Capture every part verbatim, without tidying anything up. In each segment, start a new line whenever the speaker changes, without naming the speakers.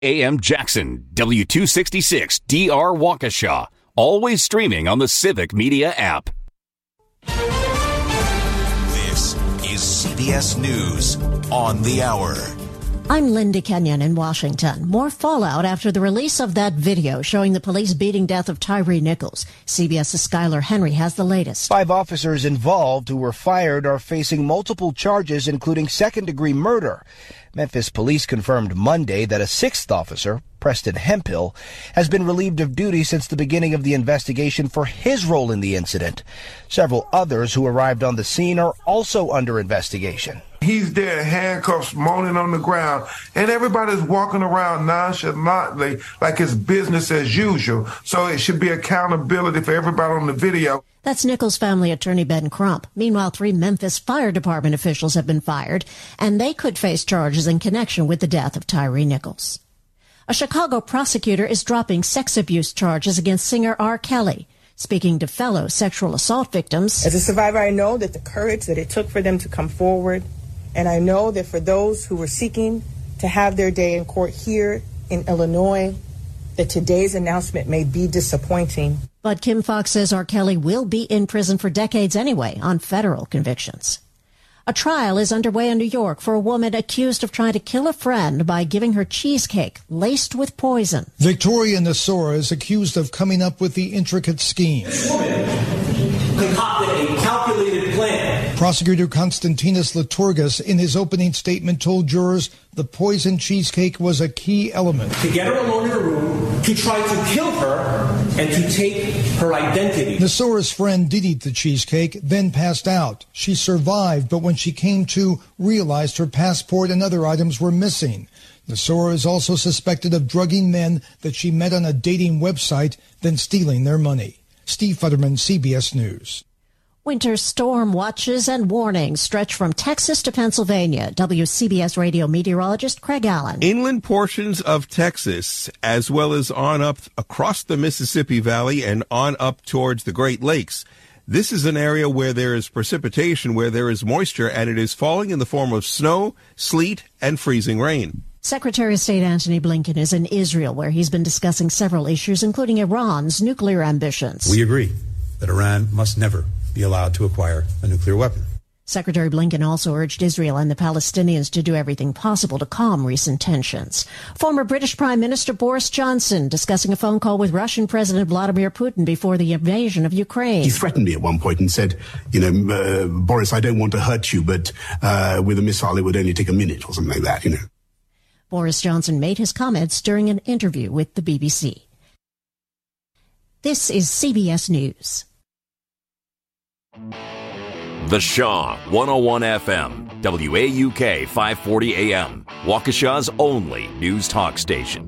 A M Jackson, W two sixty-six D R Waukesha. Always streaming on the Civic Media app.
This is C B S News on the Hour.
I'm Linda Kenyon in Washington. More fallout after the release of that video showing the police beating death of Tyree Nichols. CBS's Skylar Henry has the latest.
Five officers involved who were fired are facing multiple charges, including second-degree murder. Memphis police confirmed Monday that a sixth officer, Preston Hemphill, has been relieved of duty since the beginning of the investigation for his role in the incident. Several others who arrived on the scene are also under investigation.
He's there, handcuffs, moaning on the ground, and everybody's walking around nonchalantly like it's business as usual. So it should be accountability for everybody on the video.
That's Nichols' family attorney Ben Crump. Meanwhile, three Memphis Fire Department officials have been fired, and they could face charges in connection with the death of Tyree Nichols. A Chicago prosecutor is dropping sex abuse charges against singer R. Kelly. Speaking to fellow sexual assault victims,
as a survivor, I know that the courage that it took for them to come forward, and I know that for those who were seeking to have their day in court here in Illinois, that today's announcement may be disappointing.
But Kim Fox says R. Kelly will be in prison for decades anyway on federal convictions. A trial is underway in New York for a woman accused of trying to kill a friend by giving her cheesecake laced with poison.
Victoria Nasora is accused of coming up with the intricate scheme.
This woman concocted a calculated plan.
Prosecutor Konstantinos Liturgas, in his opening statement, told jurors the poison cheesecake was a key element.
To get her alone in a room, to try to kill her, and to take her identity.
Nasora's friend did eat the cheesecake, then passed out. She survived, but when she came to, realized her passport and other items were missing. Nasora is also suspected of drugging men that she met on a dating website, then stealing their money. Steve Futterman, C B S News.
Winter storm watches and warnings stretch from Texas to Pennsylvania. W C B S radio meteorologist Craig Allen.
Inland portions of Texas, as well as on up across the Mississippi Valley and on up towards the Great Lakes. This is an area where there is precipitation, where there is moisture, and it is falling in the form of snow, sleet, and freezing rain.
Secretary of State Antony Blinken is in Israel, where he's been discussing several issues, including Iran's nuclear ambitions.
We agree that Iran must never be allowed to acquire a nuclear weapon.
Secretary Blinken also urged Israel and the Palestinians to do everything possible to calm recent tensions. Former British Prime Minister Boris Johnson discussing a phone call with Russian President Vladimir Putin before the invasion of Ukraine.
He threatened me at one point and said, you know, uh, Boris, I don't want to hurt you, but uh, with a missile it would only take a minute or something like that, you know.
Boris Johnson made his comments during an interview with the B B C. This is C B S News.
The Shaw, one oh one F M, W A U K five forty A M, Waukesha's only news talk station.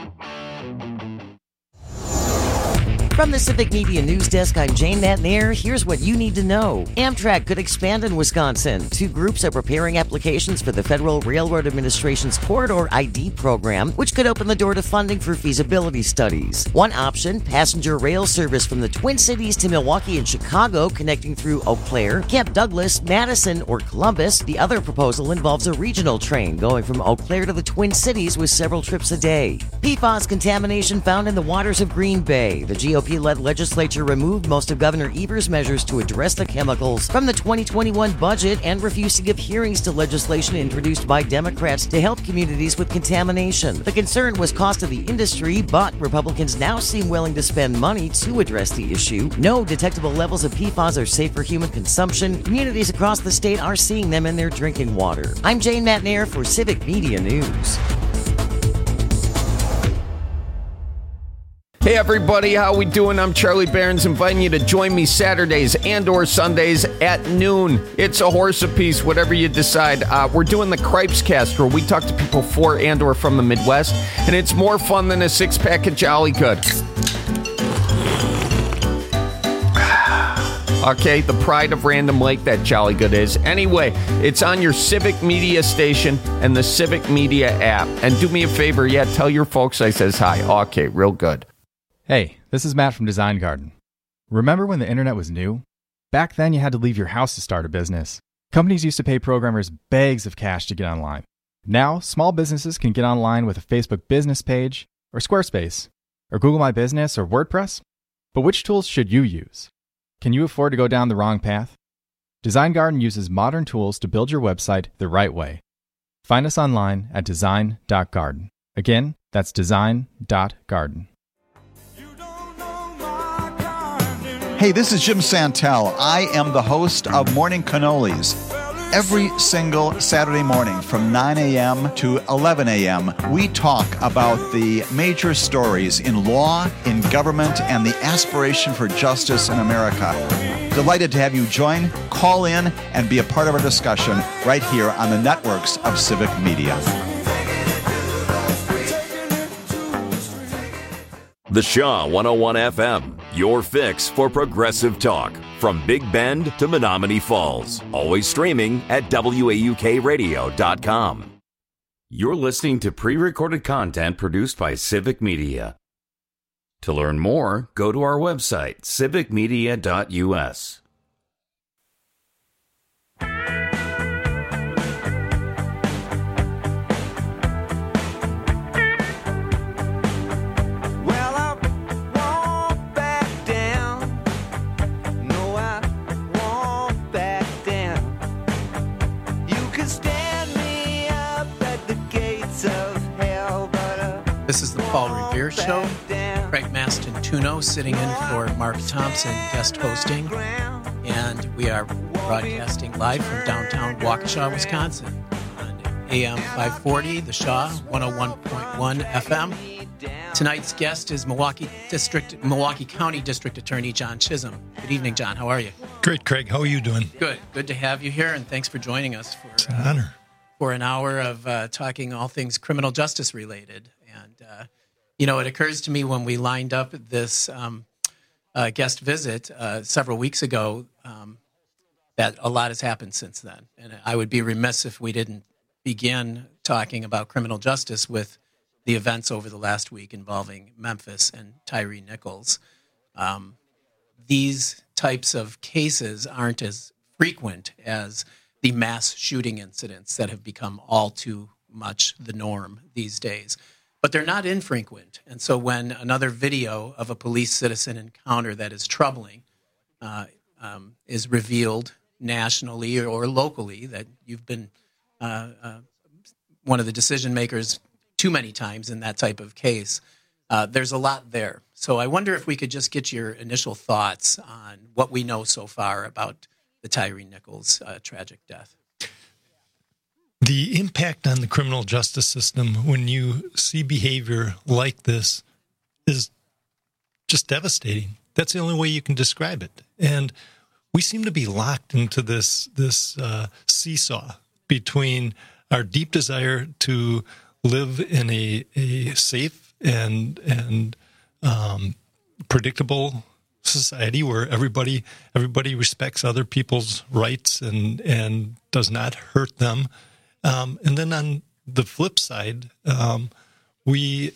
From the Civic Media News Desk, I'm Jane Matnair. Here's what you need to know. Amtrak could expand in Wisconsin. Two groups are preparing applications for the Federal Railroad Administration's Corridor I D program, which could open the door to funding for feasibility studies. One option, passenger rail service from the Twin Cities to Milwaukee and Chicago, connecting through Eau Claire, Camp Douglas, Madison, or Columbus. The other proposal involves a regional train going from Eau Claire to the Twin Cities with several trips a day. P FAS contamination found in the waters of Green Bay. The G O P-led legislature removed most of Governor Evers' measures to address the chemicals from the twenty twenty-one budget and refused to give hearings to legislation introduced by Democrats to help communities with contamination. The concern was cost to the industry, but Republicans now seem willing to spend money to address the issue. No detectable levels of P FAS are safe for human consumption. Communities across the state are seeing them in their drinking water. I'm Jane Matnair for Civic Media News.
Hey everybody, how we doing? I'm Charlie Barons, inviting you to join me Saturdays and or Sundays at noon. It's a horse apiece, whatever you decide. Uh, we're doing the Cripes Cast, where we talk to people for and or from the Midwest, and it's more fun than a six-pack of Jolly Good. Okay, the pride of Random Lake, that Jolly Good is. Anyway, it's on your Civic Media station and the Civic Media app. And do me a favor, yeah, tell your folks I says hi. Okay, real good.
Hey, this is Matt from Design Garden. Remember when the internet was new? Back then, you had to leave your house to start a business. Companies used to pay programmers bags of cash to get online. Now, small businesses can get online with a Facebook business page, or Squarespace, or Google My Business, or WordPress. But which tools should you use? Can you afford to go down the wrong path? Design Garden uses modern tools to build your website the right way. Find us online at design dot garden. Again, that's design dot garden.
Hey, this is Jim Santel. I am the host of Morning Cannolis. Every single Saturday morning from nine a.m. to eleven a.m., we talk about the major stories in law, in government, and the aspiration for justice in America. Delighted to have you join, call in, and be a part of our discussion right here on the networks of Civic Media.
The Shaw one oh one F M, your fix for progressive talk. From Big Bend to Menominee Falls. Always streaming at W A U K radio dot com. You're listening to pre-recorded content produced by Civic Media. To learn more, go to our website, civic media dot u s.
This is the Paul Revere Show. Craig Mastin-Tuno sitting in for Mark Thompson, guest hosting. And we are broadcasting live from downtown Waukesha, Wisconsin on A M five forty, The Shaw, one oh one point one F M. Tonight's guest is Milwaukee District, Milwaukee County District Attorney John Chisholm. Good evening, John. How are you?
Great, Craig. How are you doing?
Good. Good to have you here, and thanks for joining us for,
it's an honor.
Uh, for an hour of uh, talking all things criminal justice related. And, uh, you know, it occurs to me when we lined up this um, uh, guest visit uh, several weeks ago um, that a lot has happened since then. And I would be remiss if we didn't begin talking about criminal justice with the events over the last week involving Memphis and Tyre Nichols. Um, these types of cases aren't as frequent as the mass shooting incidents that have become all too much the norm these days. But they're not infrequent. And so when another video of a police-citizen encounter that is troubling uh, um, is revealed nationally or locally, that you've been uh, uh, one of the decision makers too many times in that type of case, uh, there's a lot there. So I wonder if we could just get your initial thoughts on what we know so far about the Tyre Nichols uh, tragic death.
The impact on the criminal justice system when you see behavior like this is just devastating. That's the only way you can describe it. And we seem to be locked into this this uh, seesaw between our deep desire to live in a, a safe and and um, predictable society where everybody everybody respects other people's rights and and does not hurt them. Um, and then on the flip side, um, we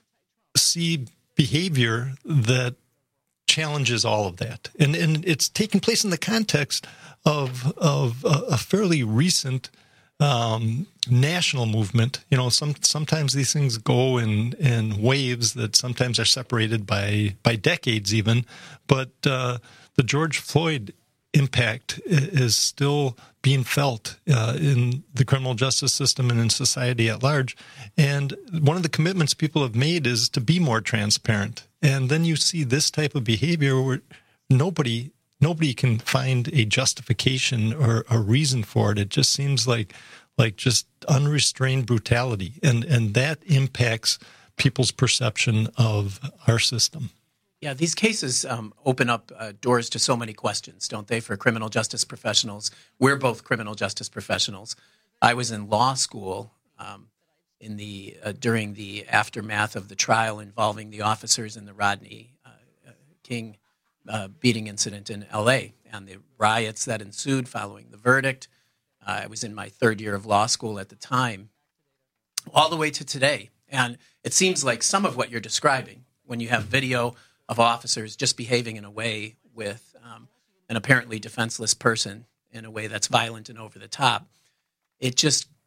see behavior that challenges all of that. And and it's taking place in the context of of a, a fairly recent um, national movement. You know, some sometimes these things go in, in waves that sometimes are separated by, by decades even. But uh, the George Floyd impact is still being felt uh, in the criminal justice system and in society at large. And one of the commitments people have made is to be more transparent. And then you see this type of behavior where nobody nobody can find a justification or a reason for it. It just seems like like just unrestrained brutality. And, and that impacts people's perception of our system.
Yeah, these cases um, open up uh, doors to so many questions, don't they, for criminal justice professionals? We're both criminal justice professionals. I was in law school um, in the uh, during the aftermath of the trial involving the officers in the Rodney uh, King uh, beating incident in L A and the riots that ensued following the verdict. Uh, I was in my third year of law school at the time, all the way to today. And it seems like some of what you're describing, when you have video of officers just behaving in a way with um, an apparently defenseless person in a way that's violent and over the top, it just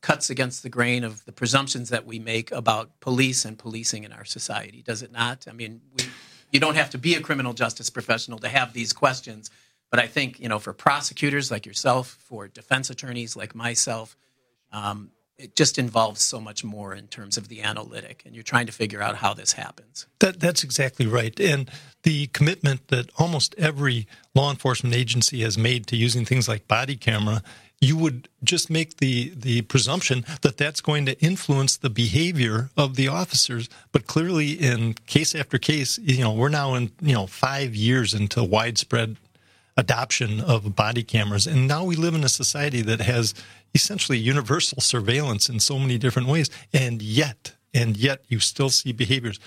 cuts against the grain of the presumptions that we make about police and policing in our society, does it not? I mean, we, you don't have to be a criminal justice professional to have these questions, but I think, you know, for prosecutors like yourself, for defense attorneys like myself, um, it just involves so much more in terms of the analytic, and you're trying to figure out how this happens.
That, that's exactly right. And the commitment that almost every law enforcement agency has made to using things like body camera, you would just make the, the presumption that that's going to influence the behavior of the officers. But clearly in case after case, you know, we're now in, you know, five years into widespread adoption of body cameras. And now we live in a society that has essentially universal surveillance in so many different ways. And yet, and yet you still see behaviors.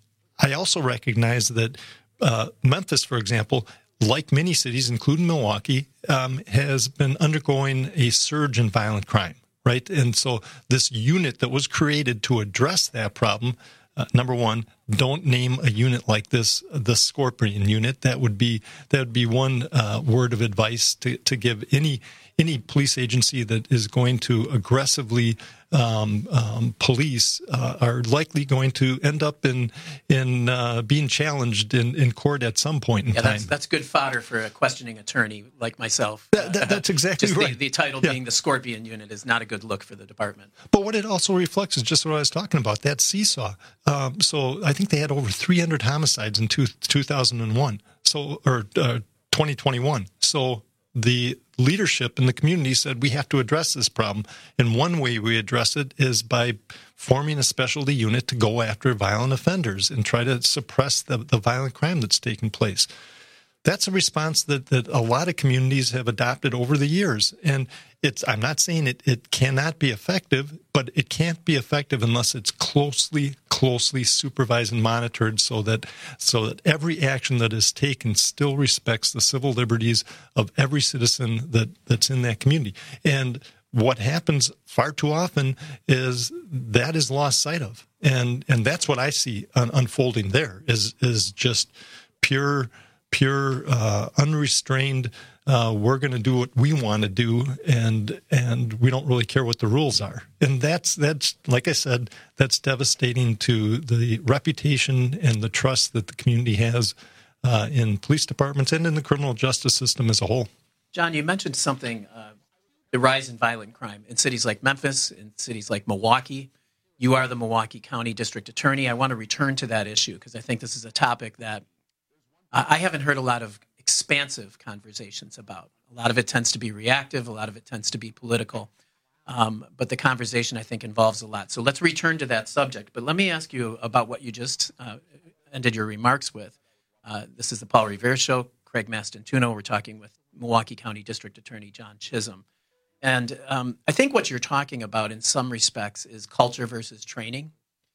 I also recognize that uh, Memphis, for example, like many cities, including Milwaukee, um, has been undergoing a surge in violent crime, right? And so this unit that was created to address that problem, uh, number one, don't name a unit like this, the Scorpion unit. That would be that would be one uh, word of advice to, to give any any police agency that is going to aggressively um, um, police uh, are likely going to end up in in uh, being challenged in, in court at some point in
yeah,
time.
That's, that's good fodder for a questioning attorney like myself.
That, that, that's exactly
just
right.
The, the title
Yeah.
being the Scorpion unit is not a good look for the department.
But what it also reflects is just what I was talking about, that seesaw. Um, so I think they had over three hundred homicides in two, two thousand one, so or uh, twenty twenty-one. So the leadership in the community said we have to address this problem. And one way we address it is by forming a specialty unit to go after violent offenders and try to suppress the, the violent crime that's taking place. That's a response that, that a lot of communities have adopted over the years. And it's I'm not saying it, it cannot be effective, but it can't be effective unless it's closely, closely supervised and monitored so that so that every action that is taken still respects the civil liberties of every citizen that, that's in that community. And what happens far too often is that is lost sight of. And and that's what I see un- unfolding there is is just pure pure, uh, unrestrained, uh, we're going to do what we want to do, and and we don't really care what the rules are. And that's, that's like I said, that's devastating to the reputation and the trust that the community has uh, in police departments and in the criminal justice system as a whole.
John, you mentioned something, uh, the rise in violent crime in cities like Memphis, in cities like Milwaukee. You are the Milwaukee County District Attorney. I want to return to that issue because I think this is a topic that I haven't heard a lot of expansive conversations about. A lot of it tends to be reactive. A lot of it tends to be political. Um, but the conversation, I think, involves a lot. So let's return to that subject. But let me ask you about what you just uh, ended your remarks with. Uh, this is the Paul Revere Show. Craig Mastantuono. We're talking with Milwaukee County District Attorney John Chisholm. And um, I think what you're talking about in some respects is culture versus training.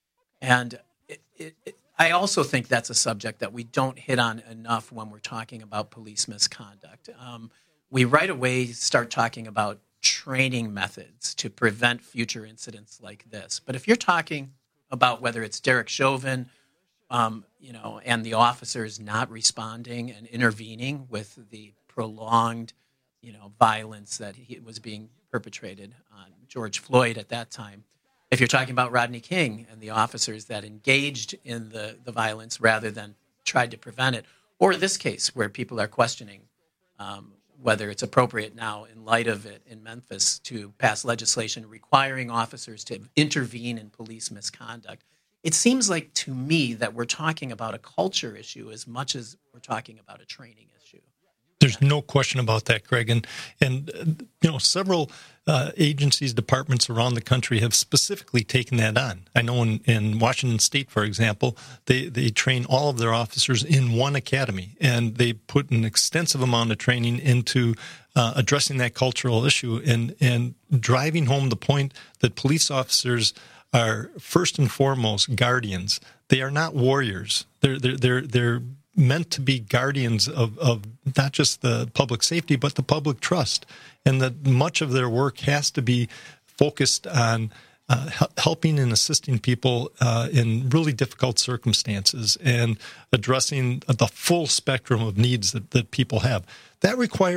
And it, it, it I also think that's a subject that we don't hit on enough when we're talking about police misconduct. Um, we right away start talking about training methods to prevent future incidents like this. But if you're talking about whether it's Derek Chauvin, um, you know, and the officers not responding and intervening with the prolonged, you know, violence that he, was being perpetrated on George Floyd at that time, if you're talking about Rodney King and the officers that engaged in the, the violence rather than tried to prevent it, or this case where people are questioning um, whether it's appropriate now in light of it in Memphis to pass legislation requiring officers to intervene in police misconduct, it seems like to me that we're talking about a culture issue as much as we're talking about a training issue.
There's no question about that, Greg. And, and uh, you know, several uh, agencies, departments around the country have specifically taken that on. I know in, in Washington State, for example, they, they train all of their officers in one academy, and they put an extensive amount of training into uh, addressing that cultural issue and, and driving home the point that police officers are first and foremost guardians. They are not warriors. They're, they're, they're, they're meant to be guardians of, of not just the public safety, but the public trust. And that much of their work has to be focused on uh, helping and assisting people uh, in really difficult circumstances and addressing the full spectrum of needs that, that people have. That requires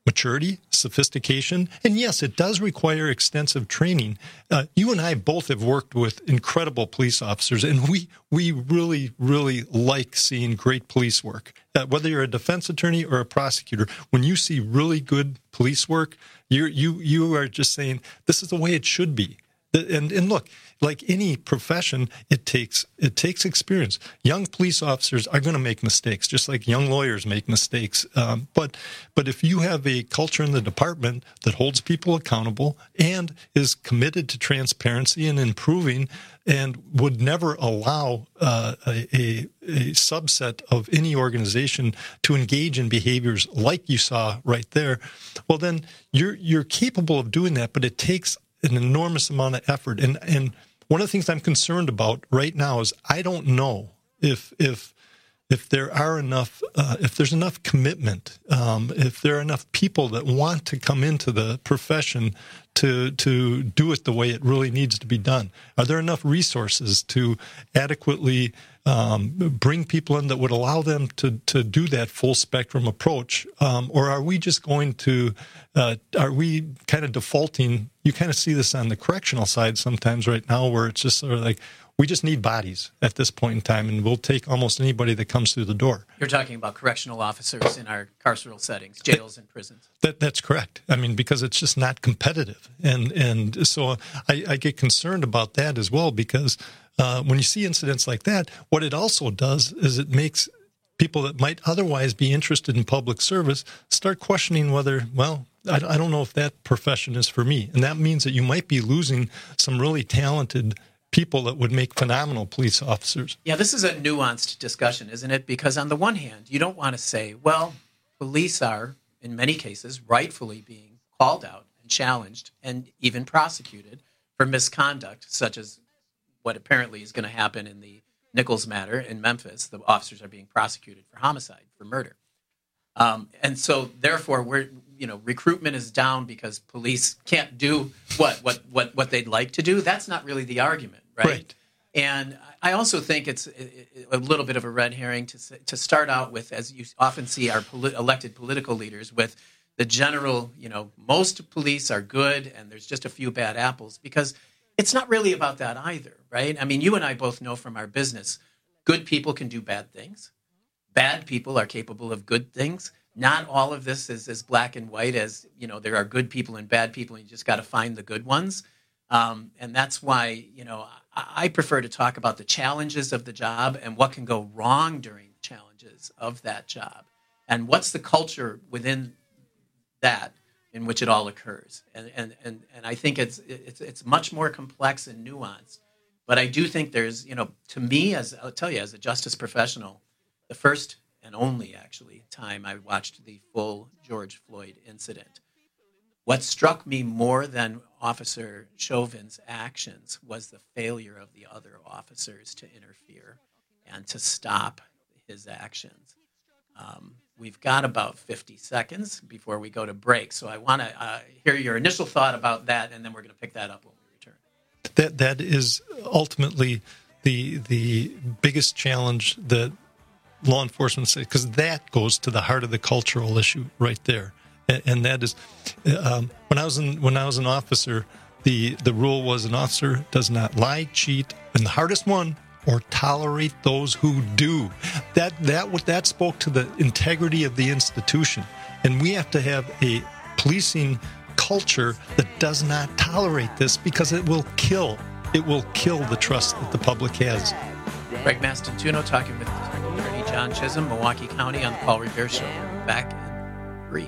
maturity, sophistication, and yes, it does require extensive training. Uh, you and I both have worked with incredible police officers, and we we really, really like seeing great police work. Uh, whether you're a defense attorney or a prosecutor, when you see really good police work, you you you are just saying, this is the way it should be. And and look, like any profession, it takes it takes experience. Young police officers are going to make mistakes, just like young lawyers make mistakes. Um, but but if you have a culture in the department that holds people accountable and is committed to transparency and improving, and would never allow uh, a, a, a subset of any organization to engage in behaviors like you saw right there, well, then you're you're capable of doing that. But it takes an enormous amount of effort. And and one of the things I'm concerned about right now is I don't know if if if there are enough, uh, if there's enough commitment, um, if there are enough people that want to come into the profession to to do it the way it really needs to be done. Are there enough resources to adequately um, bring people in that would allow them to to do that full spectrum approach, um, or are we just going to uh, are we kind of defaulting? You kind of see this on the correctional side sometimes right now, where it's just sort of like, we just need bodies at this point in time, and we'll take almost anybody that comes through the door.
You're talking about correctional officers in our carceral settings, jails and prisons.
That that's correct. I mean, because it's just not competitive, and and so I, I get concerned about that as well. Because uh, when you see incidents like that, what it also does is it makes people that might otherwise be interested in public service start questioning whether, well, I, I don't know if that profession is for me, and that means that you might be losing some really talented people that would make phenomenal police officers.
Yeah, this is a nuanced discussion, isn't it? Because on the one hand, you don't want to say, well, police are, in many cases, rightfully being called out and challenged and even prosecuted for misconduct, such as what apparently is going to happen in the Nichols matter in Memphis. The officers are being prosecuted for homicide, for murder. Um, and so, therefore, we're, you know, recruitment is down because police can't do what what what what they'd like to do. That's not really the argument, right? Right. And I also think it's a little bit of a red herring to to start out with, as you often see our poli- elected political leaders, with the general, you know, most police are good and there's just a few bad apples, because it's not really about that either, right? I mean, you and I both know from our business, good people can do bad things. Bad people are capable of good things. Not all of this is as black and white as, you know, there are good people and bad people, and you just got to find the good ones. Um, and that's why, you know, I, I prefer to talk about the challenges of the job and what can go wrong during the challenges of that job. And what's the culture within that in which it all occurs. And and and, and I think it's, it's it's much more complex and nuanced. But I do think there's, you know, to me, as I'll tell you, as a justice professional, the first and only, actually, time I watched the full George Floyd incident, what struck me more than Officer Chauvin's actions was the failure of the other officers to interfere and to stop his actions. Um, we've got about fifty seconds before we go to break, so I want to uh, hear your initial thought about that, and then we're going to pick that up when we return.
That that is ultimately the the biggest challenge that law enforcement say, because that goes to the heart of the cultural issue right there, and, and that is um, when I was in when I was an officer, the the rule was an officer does not lie, cheat, and the hardest one, or tolerate those who do. That that what that spoke to the integrity of the institution, and we have to have a policing culture that does not tolerate this, because it will kill it will kill the trust that the public has.
Greg Mastantuono talking with Attorney John Chisholm, Milwaukee County, on the Paul Revere Show. Back in three.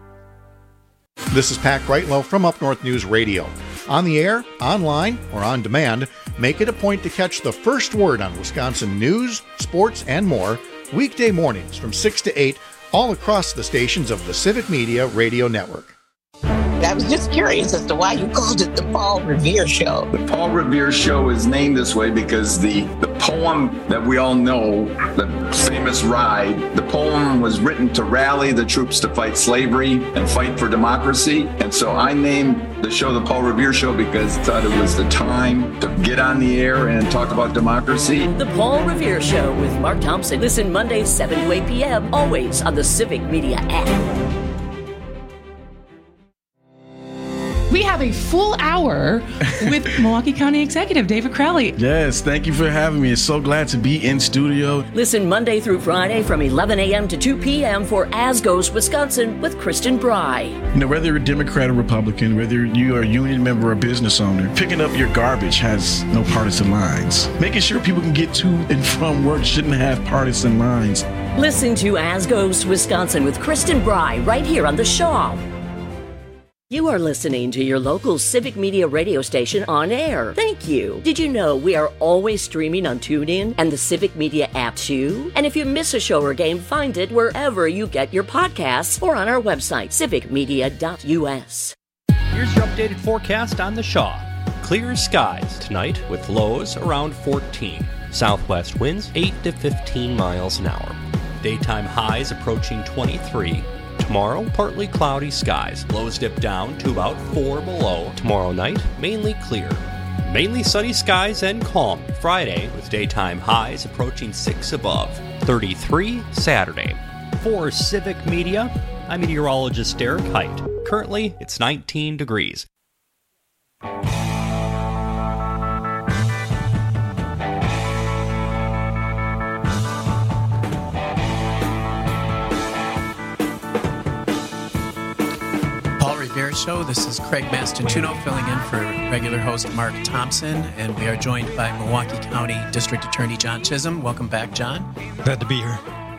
This is Pat Greitlow from Up North News Radio. On the air, online, or on demand, make it a point to catch the first word on Wisconsin news, sports, and more weekday mornings from six to eight all across the stations of the Civic Media Radio Network.
I was just curious as to why you called it the Paul Revere Show.
The Paul Revere Show is named this way because the, the poem that we all know, the famous Ride, the poem was written to rally the troops to fight slavery and fight for democracy. And so I named the show the Paul Revere Show because I thought it was the time to get on the air and talk about democracy.
The Paul Revere Show with Mark Thompson. Listen Mondays seven to eight p.m. always on the Civic Media app.
We have a full hour with Milwaukee County Executive David Crowley.
Yes, thank you for having me. It's so glad to be in studio.
Listen Monday through Friday from eleven a.m. to two p.m. for As Goes Wisconsin with Kristen Bry.
You know, whether you're a Democrat or Republican, whether you are a union member or a business owner, picking up your garbage has no partisan lines. Making sure people can get to and from work shouldn't have partisan lines.
Listen to As Goes Wisconsin with Kristen Bry right here on The Shaw. You are listening to your local Civic Media radio station on air. Thank you. Did you know we are always streaming on TuneIn and the Civic Media app too? And if you miss a show or game, find it wherever you get your podcasts or on our website, civic media dot u s.
Here's your updated forecast on The Shaw. Clear skies tonight with lows around fourteen. Southwest winds eight to fifteen miles an hour. Daytime highs approaching twenty-three. Tomorrow, partly cloudy skies. Lows dip down to about four below. Tomorrow night, mainly clear. Mainly sunny skies and calm. Friday, with daytime highs approaching six above. thirty-three Saturday. For Civic Media, I'm meteorologist Derek Height. Currently, it's nineteen degrees.
Show. This is Craig Mastantuono filling in for regular host Mark Thompson, and we are joined by Milwaukee County District Attorney John Chisholm. Welcome back, John.
Glad to be here.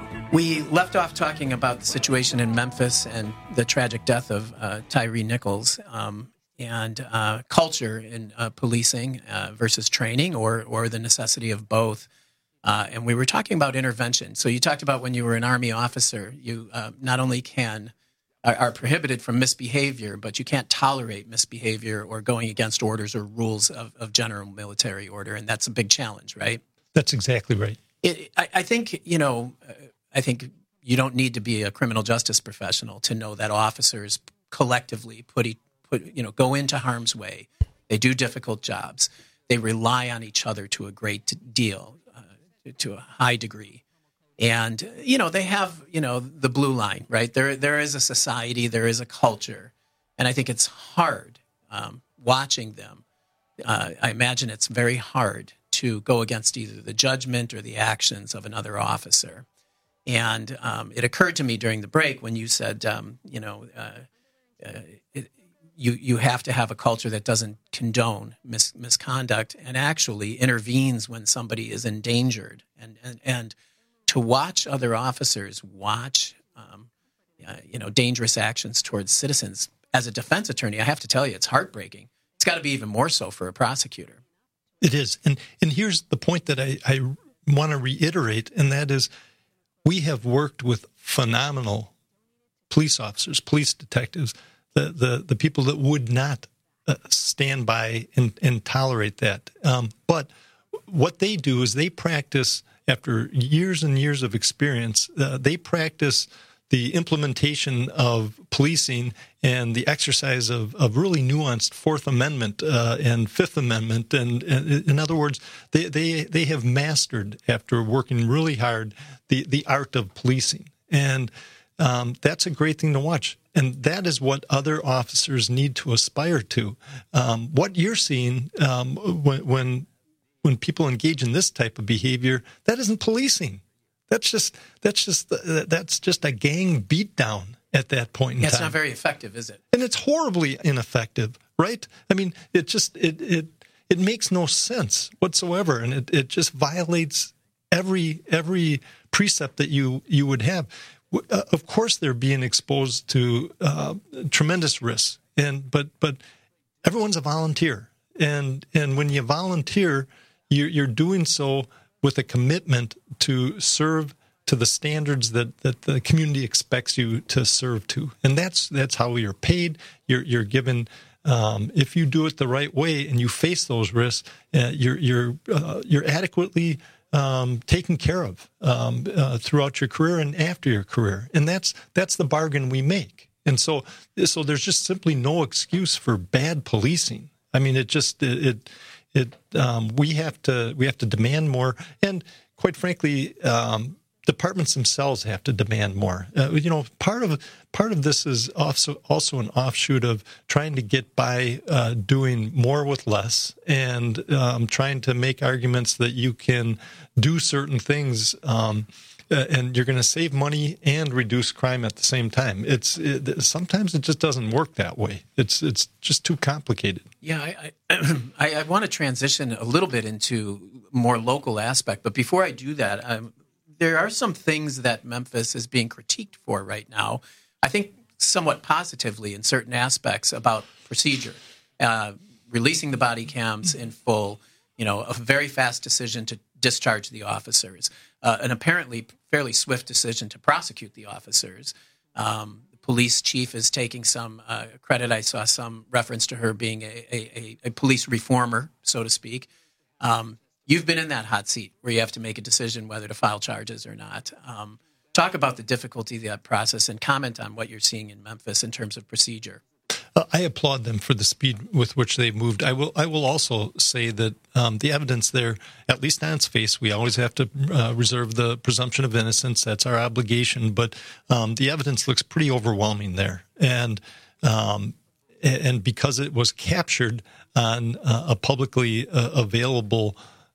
We left off talking about the situation in Memphis and the tragic death of uh, Tyree Nichols um, and uh, culture in uh, policing uh, versus training, or or the necessity of both. Uh, and we were talking about intervention. So you talked about when you were an Army officer, you uh, not only can are prohibited from misbehavior, but you can't tolerate misbehavior or going against orders or rules of, of general military order, and that's a big challenge, right?
That's exactly right.
It, I, I think, you know, I think you don't need to be a criminal justice professional to know that officers collectively put, put you know, go into harm's way. They do difficult jobs. They rely on each other to a great deal, uh, to a high degree. And, you know, they have, you know, the blue line, right? There, there is a society, there is a culture. And I think it's hard um, watching them. Uh, I imagine it's very hard to go against either the judgment or the actions of another officer. And um, it occurred to me during the break when you said, um, you know, uh, uh, it, you, you have to have a culture that doesn't condone mis- misconduct and actually intervenes when somebody is endangered. And, and, and to watch other officers watch, um, uh, you know, dangerous actions towards citizens. As a defense attorney, I have to tell you, it's heartbreaking. It's got to be even more so for a prosecutor.
It is. And and here's the point that I, I want to reiterate, and that is we have worked with phenomenal police officers, police detectives, the the, the people that would not uh, stand by and, and tolerate that. Um, but what they do is they practice. After years and years of experience, uh, they practice the implementation of policing and the exercise of, of really nuanced Fourth Amendment uh, and Fifth Amendment. And, and in other words, they, they, they have mastered, after working really hard, the, the art of policing. And um, that's a great thing to watch. And that is what other officers need to aspire to. Um, what you're seeing um, when, when When people engage in this type of behavior, that isn't policing. That's just that's just that's just a gang beatdown at that point in
yeah, it's
time.
not very effective, is it?
And it's horribly ineffective, right? I mean, it just it it it makes no sense whatsoever, and it, it just violates every every precept that you you would have. Uh, of course, they're being exposed to uh, tremendous risks, and but but everyone's a volunteer, and and when you volunteer, you're, you're doing so with a commitment to serve to the standards that, that the community expects you to serve to, and that's that's how you're paid. You're you're given. Um, if you do it the right way and you face those risks, uh, you're you're uh, you're adequately um, taken care of um, uh, throughout your career and after your career, and that's that's the bargain we make. And so, so there's just simply no excuse for bad policing. I mean, it just it it, it um, we have to we have to demand more, and quite frankly, um, departments themselves have to demand more. Uh, you know, part of part of this is also also an offshoot of trying to get by uh, doing more with less, and um, trying to make arguments that you can do certain things. Um, Uh, and you're going to save money and reduce crime at the same time. It's it, sometimes it just doesn't work that way. It's it's just too complicated.
Yeah, I I, I want to transition a little bit into more local aspect, but before I do that, um, there are some things that Memphis is being critiqued for right now. I think somewhat positively in certain aspects about procedure, uh, releasing the body cams in full. You know, a very fast decision to discharge the officers, uh, an apparently fairly swift decision to prosecute the officers. Um, the police chief is taking some uh, credit. I saw some reference to her being a, a, a police reformer, so to speak. Um, you've been in that hot seat where you have to make a decision whether to file charges or not. Um, talk about the difficulty of that process and comment on what you're seeing in Memphis in terms of procedure.
Uh, I applaud them for the speed with which they moved. I will. I will also say that um, the evidence there, at least on its face, we always have to uh, reserve the presumption of innocence. That's our obligation. But um, the evidence looks pretty overwhelming there, and um, and because it was captured on uh, a publicly uh, available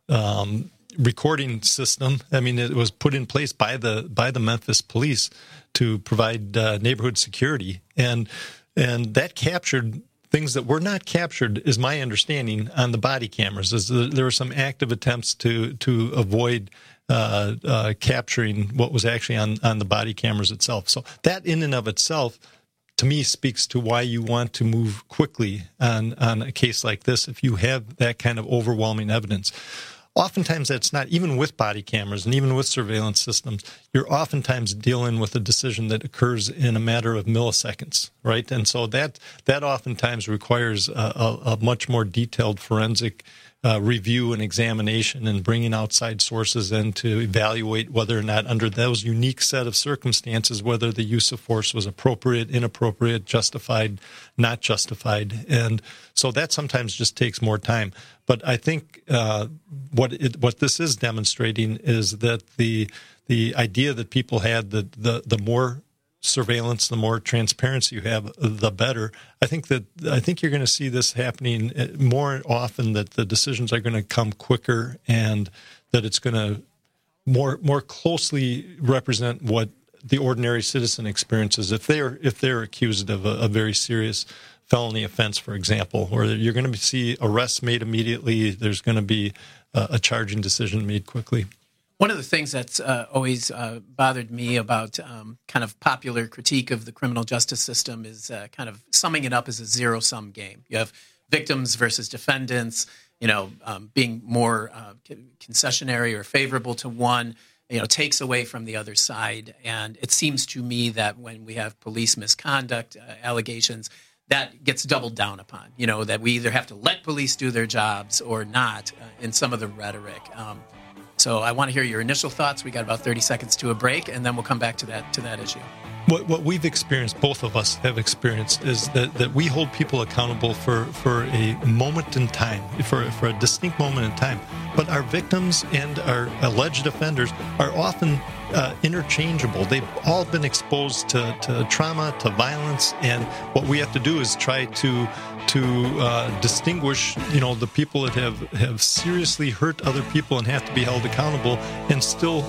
um, recording system. I mean, it was put in place by the by the Memphis police to provide uh, neighborhood security, and. And that captured things that were not captured, is my understanding, on the body cameras. There were some active attempts to to avoid uh, uh, capturing what was actually on, on the body cameras itself. So that in and of itself, to me, speaks to why you want to move quickly on, on a case like this if you have that kind of overwhelming evidence. Oftentimes, that's not, even with body cameras and even with surveillance systems, you're oftentimes dealing with a decision that occurs in a matter of milliseconds, right? And so that that oftentimes requires a, a, a much more detailed forensic uh, review and examination, and bringing outside sources in to evaluate whether or not, under those unique set of circumstances, whether the use of force was appropriate, inappropriate, justified, not justified. And so that sometimes just takes more time. But I think uh, what it, what this is demonstrating is that the the idea that people had that the the more surveillance, the more transparency you have, the better. I think that I think you're going to see this happening more often, that the decisions are going to come quicker, and that it's going to more more closely represent what the ordinary citizen experiences if they're if they're accused of a, a very serious felony offense, for example, where you're going to see arrests made immediately. There's going to be a, a charging decision made quickly.
One of the things that's uh, always uh, bothered me about um, kind of popular critique of the criminal justice system is uh, kind of summing it up as a zero-sum game. You have victims versus defendants, you know, um, being more uh, concessionary or favorable to one, you know, takes away from the other side. And it seems to me that when we have police misconduct uh, allegations, that gets doubled down upon, you know, that we either have to let police do their jobs or not uh, in some of the rhetoric. Um, so I want to hear your initial thoughts. We got about thirty seconds to a break, and then we'll come back to that to that issue.
What, what we've experienced, both of us have experienced, is that, that we hold people accountable for, for a moment in time, for, for a distinct moment in time. But our victims and our alleged offenders are often uh, interchangeable. They've all been exposed to, to trauma, to violence, and what we have to do is try to to uh, distinguish, you know, the people that have, have seriously hurt other people and have to be held accountable, and still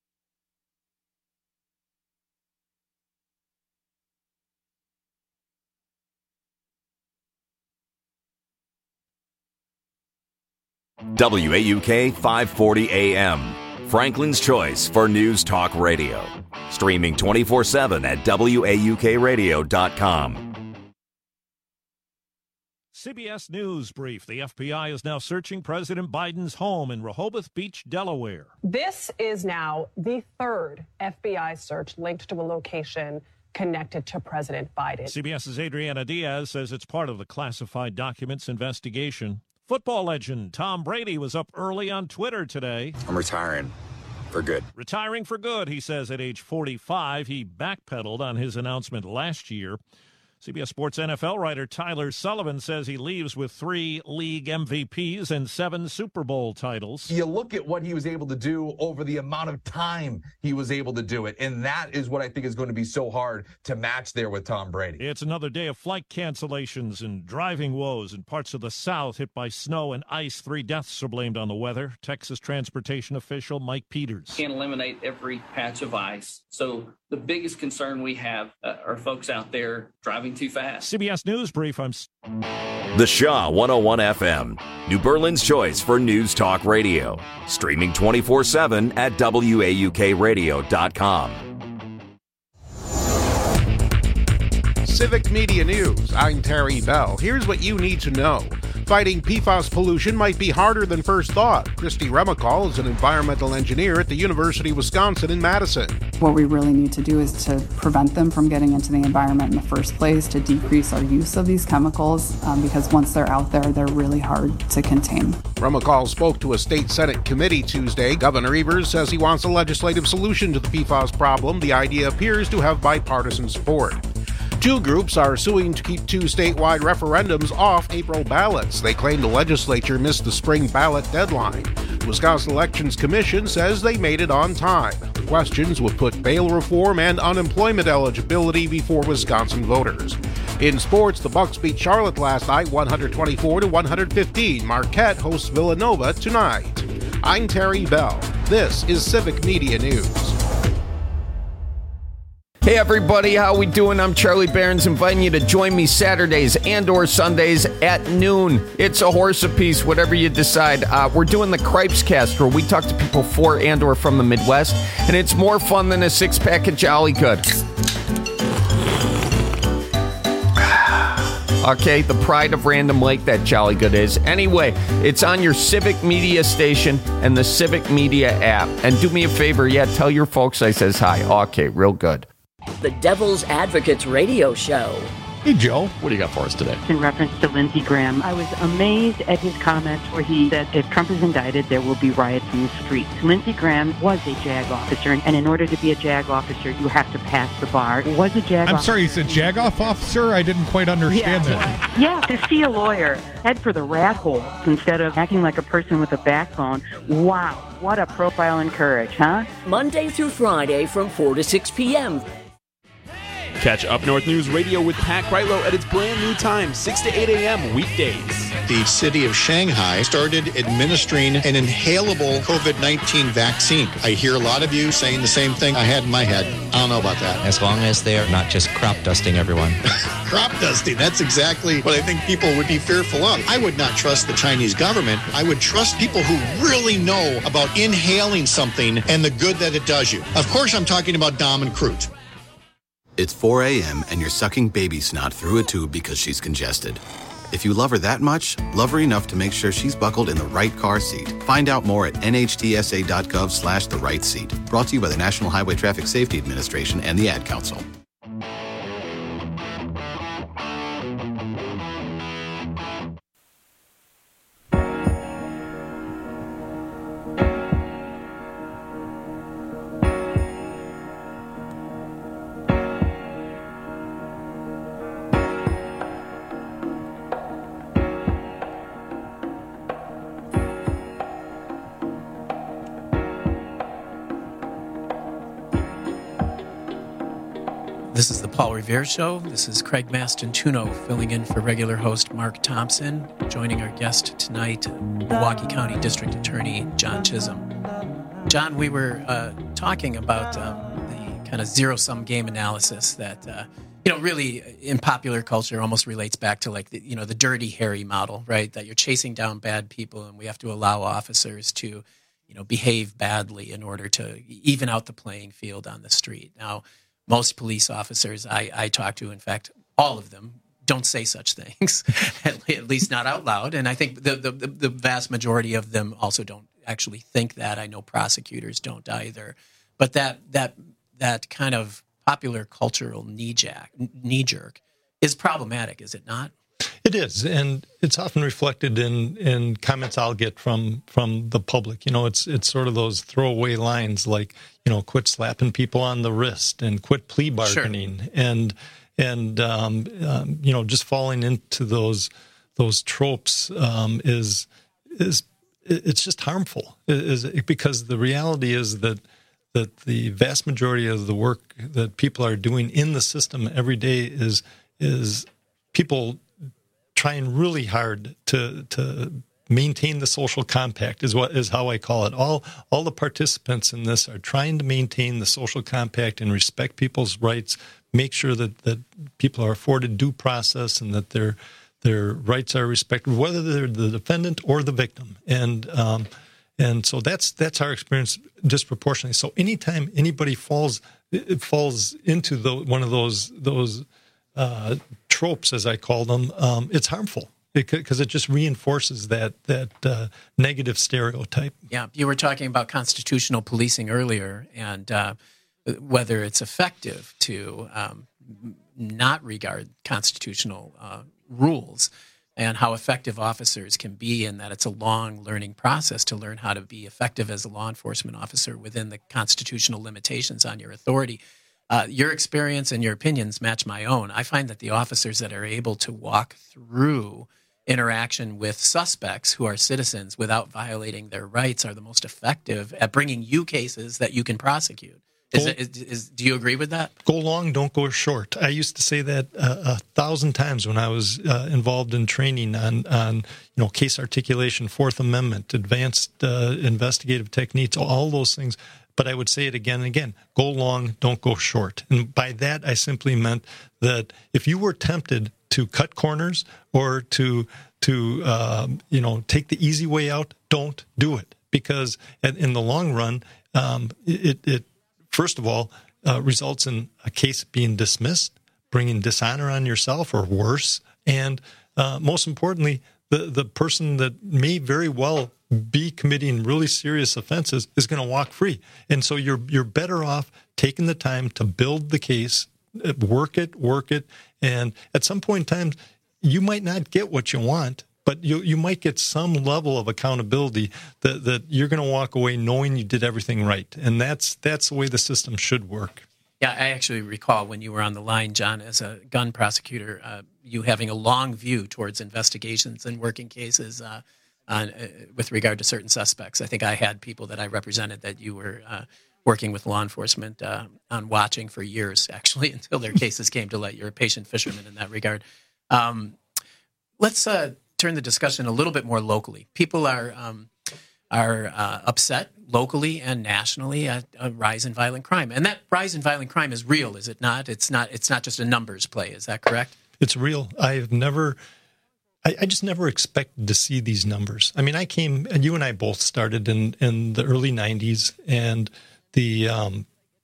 W A U K five forty A M, Franklin's choice for News Talk Radio. Streaming twenty-four seven at W A U K radio dot com.
C B S News Brief. The F B I is now searching President Biden's home in Rehoboth Beach, Delaware.
This is now the third F B I search linked to a location connected to President Biden.
CBS's Adriana Diaz says it's part of the classified documents investigation. Football legend Tom Brady was up early on Twitter today.
I'm retiring for good.
Retiring for good, he says at age forty-five. He backpedaled on his announcement last year. C B S Sports N F L writer Tyler Sullivan says he leaves with three league M V Ps and seven Super Bowl titles.
You look at what he was able to do over the amount of time he was able to do it, and that is what I think is going to be so hard to match there with Tom Brady.
It's another day of flight cancellations and driving woes in parts of the South hit by snow and ice. Three deaths are blamed on the weather. Texas transportation official Mike Peters.
Can't eliminate every patch of ice. So the biggest concern we have uh, are folks out there driving too fast.
C B S News Brief. I'm.
The Shaw one oh one F M, New Berlin's choice for news talk radio. Streaming twenty-four seven at W A U K radio dot com.
Civic Media News. I'm Terry Bell. Here's what you need to know. Fighting P FAS pollution might be harder than first thought. Christy Remicall is an environmental engineer at the University of Wisconsin in Madison.
What we really need to do is to prevent them from getting into the environment in the first place, to decrease our use of these chemicals, um, because once they're out there, they're really hard to contain.
Remicall spoke to a state Senate committee Tuesday. Governor Evers says he wants a legislative solution to the P FAS problem. The idea appears to have bipartisan support. Two groups are suing to keep two statewide referendums off April ballots. They claim the legislature missed the spring ballot deadline. The Wisconsin Elections Commission says they made it on time. The questions would put bail reform and unemployment eligibility before Wisconsin voters. In sports, the Bucks beat Charlotte last night one twenty-four to one fifteen. Marquette hosts Villanova tonight. I'm Terry Bell. This is Civic Media News.
Hey everybody, how we doing? I'm Charlie Barons, inviting you to join me Saturdays and or Sundays at noon. It's a horse apiece, whatever you decide. Uh, we're doing the Cripes Cast, where we talk to people for and or from the Midwest, and it's more fun than a six-pack of Jolly Good. Okay, the pride of Random Lake, that Jolly Good is. Anyway, it's on your Civic Media station and the Civic Media app. And do me a favor, yeah, tell your folks I says hi. Okay, real good.
The Devil's Advocates Radio Show.
Hey, Joe.
What do you got for us today?
In reference to Lindsey Graham, I was amazed at his comments where he said if Trump is indicted, there will be riots in the streets. Lindsey Graham was a JAG officer, and in order to be a JAG officer, you have to pass the bar. Was a JAG
I'm
officer.
sorry, you said JAG-off officer? I didn't quite understand
yeah.
that.
Yeah, to see a lawyer head for the rat hole instead of acting like a person with a backbone. Wow, what a profile in courage, huh?
Monday through Friday from four to six p.m.
Catch Up North News Radio with Pat Kreitlow at its brand new time, six to eight a.m. weekdays.
The city of Shanghai started administering an inhalable COVID nineteen vaccine. I hear a lot of you saying the same thing I had in my head. I don't know about that.
As long as they're not just crop dusting everyone.
Crop dusting, that's exactly what I think people would be fearful of. I would not trust the Chinese government. I would trust people who really know about inhaling something and the good that it does you. Of course, I'm talking about Dom and Crute.
It's four a.m. and you're sucking baby snot through a tube because she's congested. If you love her that much, love her enough to make sure she's buckled in the right car seat. Find out more at N H T S A dot gov slash the right seat. Brought to you by the National Highway Traffic Safety Administration and the Ad Council.
This is the Paul Revere Show. This is Craig Mastantuono filling in for regular host Mark Thompson. Joining our guest tonight, Milwaukee County District Attorney John Chisholm. John, we were uh, talking about um, the kind of zero-sum game analysis that, uh, you know, really in popular culture almost relates back to like, the, you know, the Dirty Harry model, right? That you're chasing down bad people and we have to allow officers to, you know, behave badly in order to even out the playing field on the street. Now, most police officers I, I talk to, in fact, all of them, don't say such things, at least not out loud. And I think the, the, the vast majority of them also don't actually think that. I know prosecutors don't either. But that that that kind of popular cultural knee-jerk, knee-jerk is problematic, is it not?
It is, and it's often reflected in, in comments I'll get from, from the public. You know, it's it's sort of those throwaway lines like, you know, quit slapping people on the wrist and quit plea bargaining. Sure. And and um, um, you know, just falling into those those tropes um, is is it's just harmful. Is because the reality is that that the vast majority of the work that people are doing in the system every day is is people trying really hard to to maintain the social compact, is what is how I call it. All all the participants in this are trying to maintain the social compact and respect people's rights, make sure that, that people are afforded due process and that their their rights are respected, whether they're the defendant or the victim. And um, and so that's that's our experience disproportionately. So anytime anybody falls it falls into the, one of those those uh, tropes, as I call them, um, it's harmful. Because it just reinforces that that uh, negative stereotype.
Yeah, you were talking about constitutional policing earlier, and uh, whether it's effective to um, not regard constitutional uh, rules, and how effective officers can be, and that it's a long learning process to learn how to be effective as a law enforcement officer within the constitutional limitations on your authority. Uh, your experience and your opinions match my own. I find that the officers that are able to walk through interaction with suspects who are citizens without violating their rights are the most effective at bringing you cases that you can prosecute. Is,
go,
it, is, is do you agree with that?
Go long, don't go short. I used to say that uh, a thousand times when I was uh, involved in training on, on you know, case articulation, Fourth Amendment, advanced uh, investigative techniques, all those things. But I would say it again and again, go long, don't go short. And by that, I simply meant that if you were tempted to cut corners or to, to um, you know, take the easy way out, don't do it. Because in the long run, um, it, it, first of all, uh, results in a case being dismissed, bringing dishonor on yourself or worse. And uh, most importantly, the, the person that may very well be committing really serious offenses is going to walk free. And so you're you're better off taking the time to build the case, work it, work it, and at some point in time, you might not get what you want, but you you might get some level of accountability that, that you're going to walk away knowing you did everything right. And that's that's the way the system should work.
Yeah, I actually recall when you were on the line, John, as a gun prosecutor, uh, you having a long view towards investigations and working cases uh, on, uh, with regard to certain suspects. I think I had people that I represented that you were uh, working with law enforcement uh, on watching for years, actually, until their cases came to light. You're a patient fisherman in that regard. Um, let's uh, turn the discussion a little bit more locally. People are um, are uh, upset locally and nationally at a rise in violent crime, and that rise in violent crime is real, is it not? It's not. It's not just a numbers play. Is that correct?
It's real. I've never. I, I just never expected to see these numbers. I mean, I came, and you and I both started in, in the early nineties, and the um,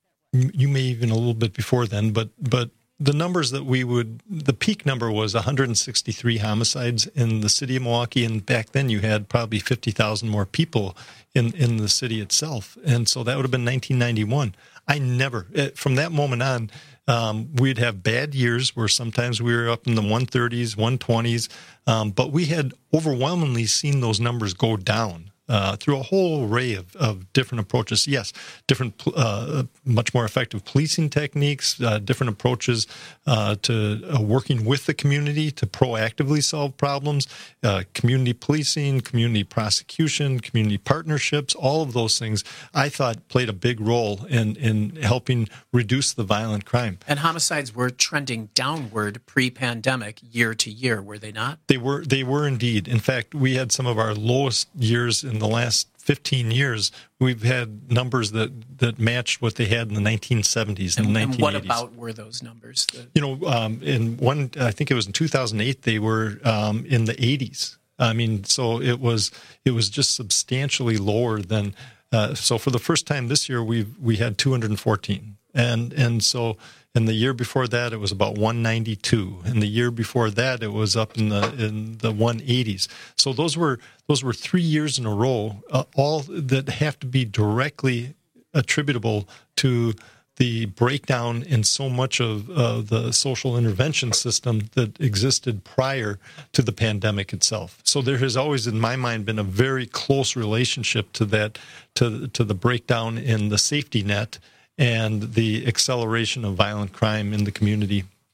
you may even a little bit before then, but but. The numbers that we would, the peak number was one hundred sixty-three homicides in the city of Milwaukee, and back then you had probably fifty thousand more people in, in the city itself, and so that would have been nineteen ninety-one. I never, from that moment on, um, we'd have bad years where sometimes we were up in the one thirties, one twenties, um, but we had overwhelmingly seen those numbers go down. Uh, through a whole array of, of different approaches. Yes, different, uh, much more effective policing techniques, uh, different approaches uh, to uh, working with the community to proactively solve problems, uh, community policing, community prosecution, community partnerships, all of those things I thought played a big role in, in helping reduce the violent crime.
And homicides were trending downward pre-pandemic year to year, were they not?
They were, they were indeed. In fact, we had some of our lowest years in the last fifteen years. We've had numbers that, that matched what they had in the nineteen seventies and, and the nineteen eighties.
And what about were those numbers? The-
you know, um, in one, I think it was in two thousand eight, they were um, in the eighties. I mean, so it was it was just substantially lower than. Uh, so for the first time this year, we we had two hundred fourteen, and and so. And the year before that, it was about one ninety-two, and the year before that, it was up in the in the one eighties. So those were those were three years in a row, uh, all that have to be directly attributable to the breakdown in so much of uh, the social intervention system that existed prior to the pandemic itself. So there has always, in my mind, been a very close relationship to that, to to the breakdown in the safety net and the acceleration of violent crime in the community.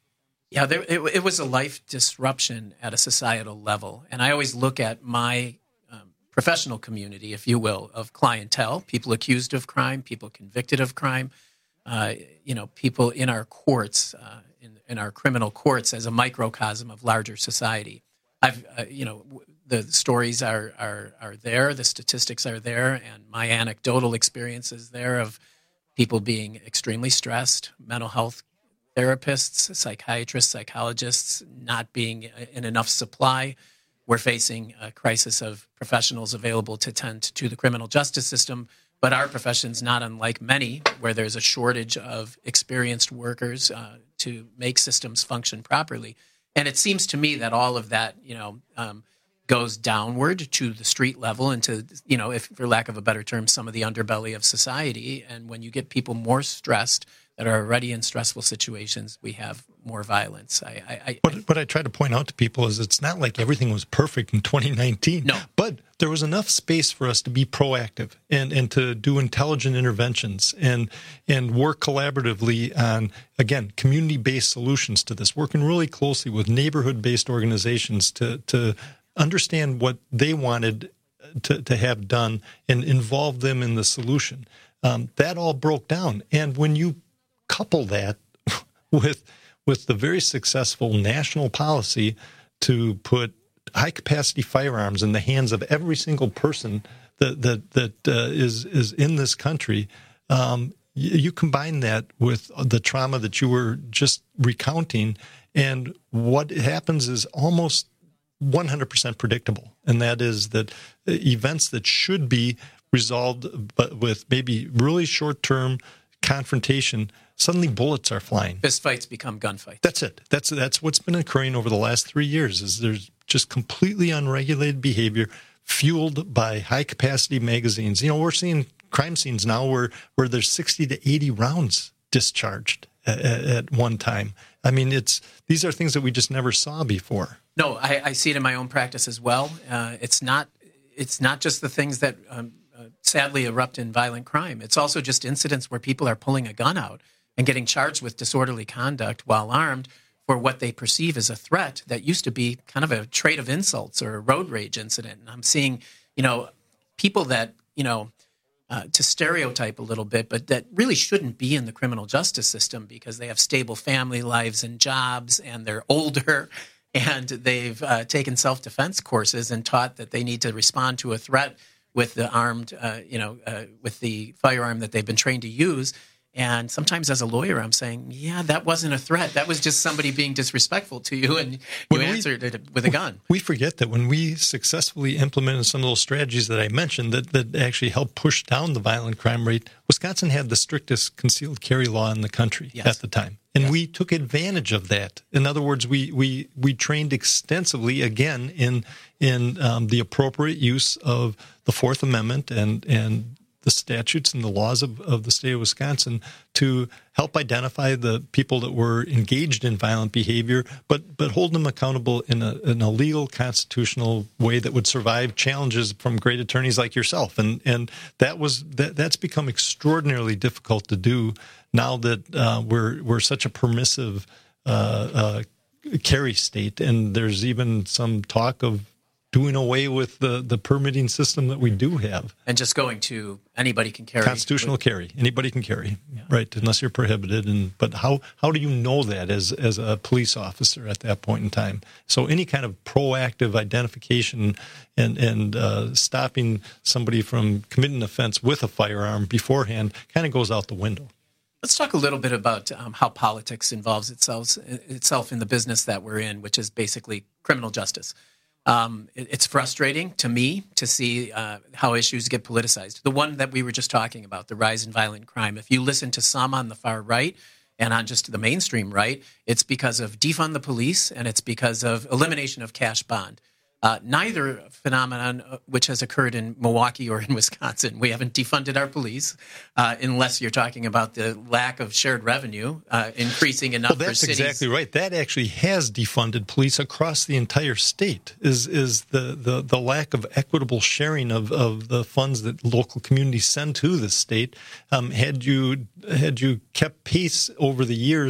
Yeah, there, it, it was a life disruption at a societal level. And I always look at my um, professional community, if you will, of clientele, people accused of crime, people convicted of crime, uh, you know, people in our courts, uh, in, in our criminal courts as a microcosm of larger society. I've, uh, you know, the stories are, are, are there, the statistics are there, and my anecdotal experiences there of people being extremely stressed, mental health therapists, psychiatrists, psychologists not being in enough supply. We're facing a crisis of professionals available to tend to the criminal justice system, but our profession's not unlike many, where there's a shortage of experienced workers uh, to make systems function properly. And it seems to me that all of that, you know, um, goes downward to the street level into, you know, if for lack of a better term, some of the underbelly of society. And when you get people more stressed that are already in stressful situations, we have more violence. I, I, I,
what, what I try to point out to people is it's not like everything was perfect in twenty nineteen.
No.
But there was enough space for us to be proactive and, and to do intelligent interventions and and work collaboratively on, again, community-based solutions to this, working really closely with neighborhood-based organizations to, to understand what they wanted to, to have done and involve them in the solution. Um, that all broke down. And when you couple that with with the very successful national policy to put high-capacity firearms in the hands of every single person that that that uh, is is in this country, um, you, you combine that with the trauma that you were just recounting, and what happens is almost one hundred percent predictable, and that is that events that should be resolved but with maybe really short-term confrontation, suddenly bullets are flying.
Fist fights become gunfights.
That's it. That's that's what's been occurring over the last three years. Is there's just completely unregulated behavior fueled by high-capacity magazines. You know, we're seeing crime scenes now where where there's sixty to eighty rounds discharged at, at one time. I mean, it's these are things that we just never saw before.
No, I, I see it in my own practice as well. Uh, it's not it's not just the things that um, uh, sadly erupt in violent crime. It's also just incidents where people are pulling a gun out and getting charged with disorderly conduct while armed for what they perceive as a threat that used to be kind of a trait of insults or a road rage incident. And I'm seeing, you know, people that, you know, uh, to stereotype a little bit, but that really shouldn't be in the criminal justice system because they have stable family lives and jobs and they're older and they've uh, taken self-defense courses and taught that they need to respond to a threat with the armed, uh, you know, uh, with the firearm that they've been trained to use. And sometimes as a lawyer, I'm saying, yeah, that wasn't a threat. That was just somebody being disrespectful to you, and you when answered we, it with a gun.
We forget that when we successfully implemented some of those strategies that I mentioned that, that actually helped push down the violent crime rate, Wisconsin had the strictest concealed carry law in the country yes. at the time. And yes. we took advantage of that. In other words, we we, we trained extensively, again, in in um, the appropriate use of the Fourth Amendment and and the statutes and the laws of, of the state of Wisconsin to help identify the people that were engaged in violent behavior, but but hold them accountable in a, in a legal, constitutional way that would survive challenges from great attorneys like yourself. And and that was that that's become extraordinarily difficult to do now that uh, we're we're such a permissive uh, uh, carry state, and there's even some talk of doing away with the, the permitting system that we do have.
And just going to anybody can carry.
Constitutional with, carry. Anybody can carry, yeah. right, unless you're prohibited. And But how, how do you know that as, as a police officer at that point in time? So any kind of proactive identification and, and uh, stopping somebody from committing an offense with a firearm beforehand kind of goes out the window.
Let's talk a little bit about um, how politics involves itself, itself in the business that we're in, which is basically criminal justice. Um, it, it's frustrating to me to see uh, how issues get politicized. The one that we were just talking about, the rise in violent crime, if you listen to some on the far right and on just the mainstream right, it's because of defund the police and it's because of elimination of cash bond. Uh, neither phenomenon uh, which has occurred in Milwaukee or in Wisconsin. We haven't defunded our police uh, unless you're talking about the lack of shared revenue uh, increasing enough
well, that's
for cities.
Exactly right. That actually has defunded police across the entire state, is is the, the, the lack of equitable sharing of, of the funds that local communities send to the state. Um, had you had you kept pace over the years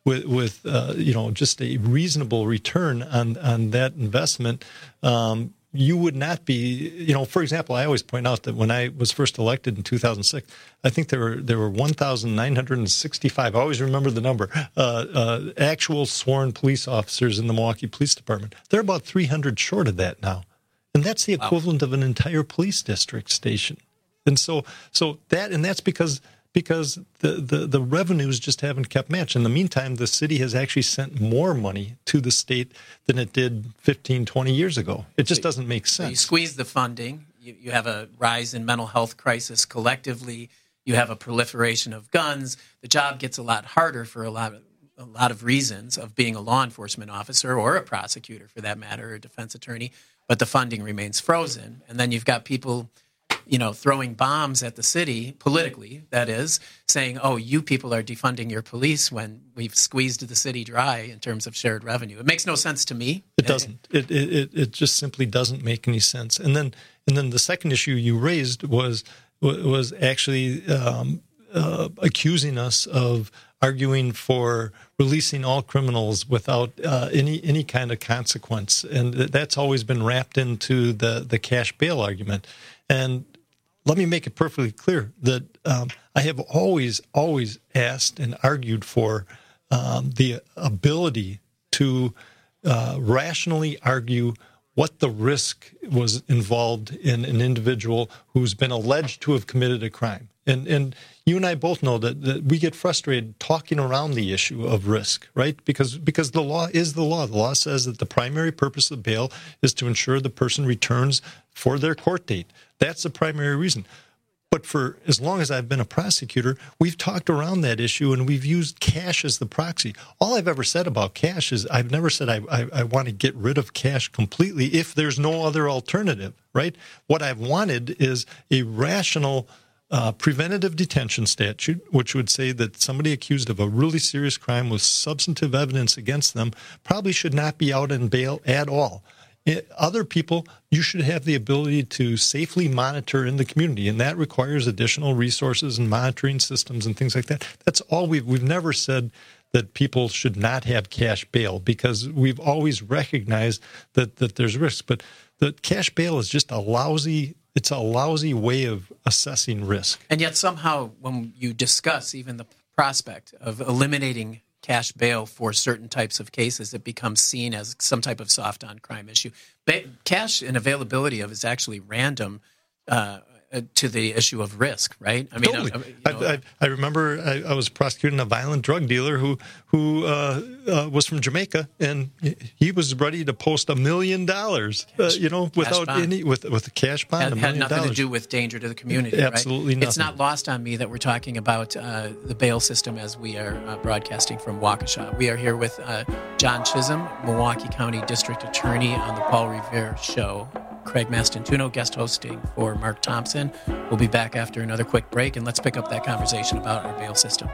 with, with uh, you know, just a reasonable return on, on that investment, um, you would not be, you know, for example, I always point out that when I was first elected in two thousand six, I think there were there were one thousand nine hundred sixty-five, I always remember the number, uh, uh, actual sworn police officers in the Milwaukee Police Department. They're about three hundred short of that now. And that's the equivalent wow. of an entire police district station. And so so that, and that's because because the, the, the revenues just haven't kept match. In the meantime, the city has actually sent more money to the state than it did fifteen, twenty years ago. It just so doesn't make sense.
So you squeeze the funding. You, you have a rise in mental health crisis collectively. You have a proliferation of guns. The job gets a lot harder for a lot of, a lot of reasons of being a law enforcement officer or a prosecutor, for that matter, or a defense attorney. But the funding remains frozen. And then you've got people, you know, throwing bombs at the city, politically, that is, saying, oh, you people are defunding your police when we've squeezed the city dry in terms of shared revenue. It makes no sense to me.
It doesn't. It it it just simply doesn't make any sense. And then and then the second issue you raised was was actually um, uh, accusing us of arguing for releasing all criminals without uh, any any kind of consequence, and that's always been wrapped into the the cash bail argument. And let me make it perfectly clear that um, I have always, always asked and argued for um, the ability to uh, rationally argue what the risk was involved in an individual who's been alleged to have committed a crime. And and you and I both know that, that we get frustrated talking around the issue of risk, right? Because because the law is the law. The law says that the primary purpose of bail is to ensure the person returns for their court date. That's the primary reason. But for as long as I've been a prosecutor, we've talked around that issue and we've used cash as the proxy. All I've ever said about cash is I've never said I, I, I want to get rid of cash completely if there's no other alternative, right? What I've wanted is a rational Uh, preventative detention statute, which would say that somebody accused of a really serious crime with substantive evidence against them probably should not be out on bail at all. It, other people, you should have the ability to safely monitor in the community, and that requires additional resources and monitoring systems and things like that. That's all we've we've never said that people should not have cash bail, because we've always recognized that that there's risk. But the cash bail is just a lousy. It's a lousy way of assessing risk.
And yet somehow when you discuss even the prospect of eliminating cash bail for certain types of cases, it becomes seen as some type of soft on crime issue. Ba- cash and availability of is actually random uh, to the issue of risk, right? I mean,
totally.
I, you know,
I, I, I remember I, I was prosecuting a violent drug dealer who who uh, uh, was from Jamaica, and he was ready to post a million dollars, uh, you know, without
bond.
any with with a cash bond.
Had,
a
had
million
nothing
dollars.
to do with danger to the community.
Absolutely
right?
nothing.
It's not lost on me that we're talking about uh, the bail system as we are uh, broadcasting from Waukesha. We are here with uh, John Chisholm, Milwaukee County District Attorney, on the Paul Revere Show. Craig Mastantuono guest hosting for Mark Thompson. We'll be back after another quick break, and let's pick up that conversation about our bail system.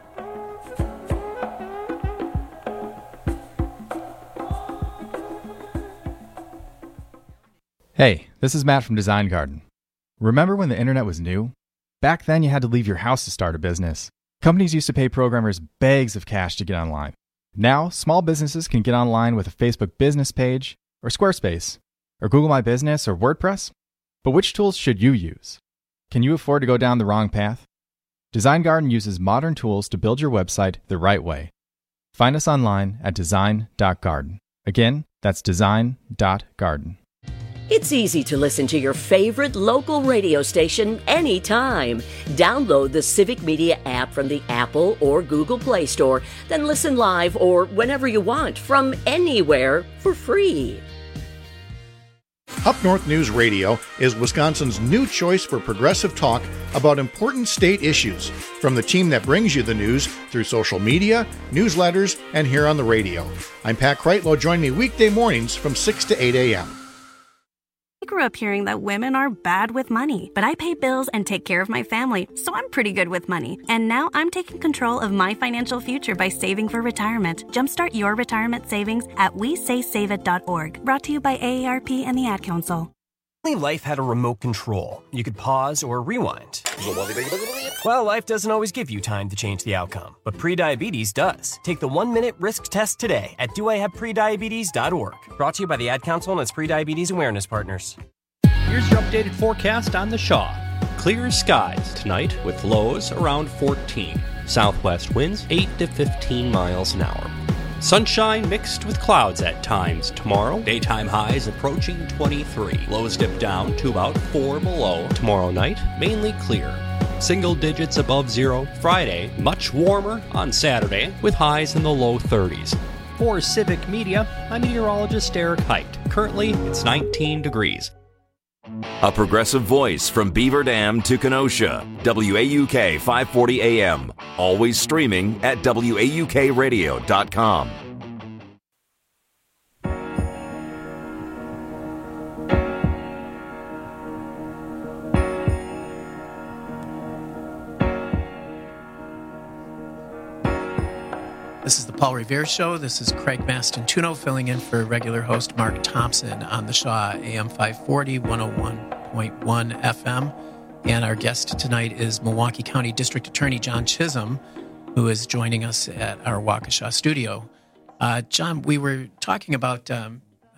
Hey, this is Matt from Design Garden. Remember when the internet was new? Back then you had to leave your house to start a business. Companies used to pay programmers bags of cash to get online. Now, small businesses can get online with a Facebook business page, or Squarespace, or Google My Business, or WordPress. But which tools should you use? Can you afford to go down the wrong path? Design Garden uses modern tools to build your website the right way. Find us online at design dot garden. Again, that's design dot garden.
It's easy to listen to your favorite local radio station anytime. Download the Civic Media app from the Apple or Google Play Store, then listen live or whenever you want from anywhere for free.
Up North News Radio is Wisconsin's new choice for progressive talk about important state issues, from the team that brings you the news through social media, newsletters, and here on the radio. I'm Pat Kreitlow. Join me weekday mornings from six to eight a.m.
I grew up hearing that women are bad with money, but I pay bills and take care of my family, so I'm pretty good with money. And now I'm taking control of my financial future by saving for retirement. Jumpstart your retirement savings at we say save it dot org. Brought to you by A A R P and the Ad Council.
life had a remote control. You could pause or rewind. Well, life doesn't always give you time to change the outcome, but prediabetes does. Take the one-minute risk test today at do I have prediabetes dot org. Brought to you by the Ad Council and its prediabetes awareness partners.
Here's your updated forecast on the Shaw. Clear skies tonight with lows around fourteen. Southwest winds eight to fifteen miles an hour. Sunshine mixed with clouds at times tomorrow. Daytime highs approaching twenty-three. Lows dip down to about four below. Tomorrow night, mainly clear. Single digits above zero. Friday, much warmer on Saturday with highs in the low thirties. For Civic Media, I'm meteorologist Eric Height. Currently, it's nineteen degrees.
A progressive voice from Beaver Dam to Kenosha. W A U K five forty A M. Always streaming at W A U K radio dot com.
This is the Paul Revere Show. This is Craig Mastantuono filling in for regular host Mark Thompson on the Shaw A M five forty, one oh one point one F M. And our guest tonight is Milwaukee County District Attorney John Chisholm, who is joining us at our Waukesha studio. Uh, John, we were talking about um,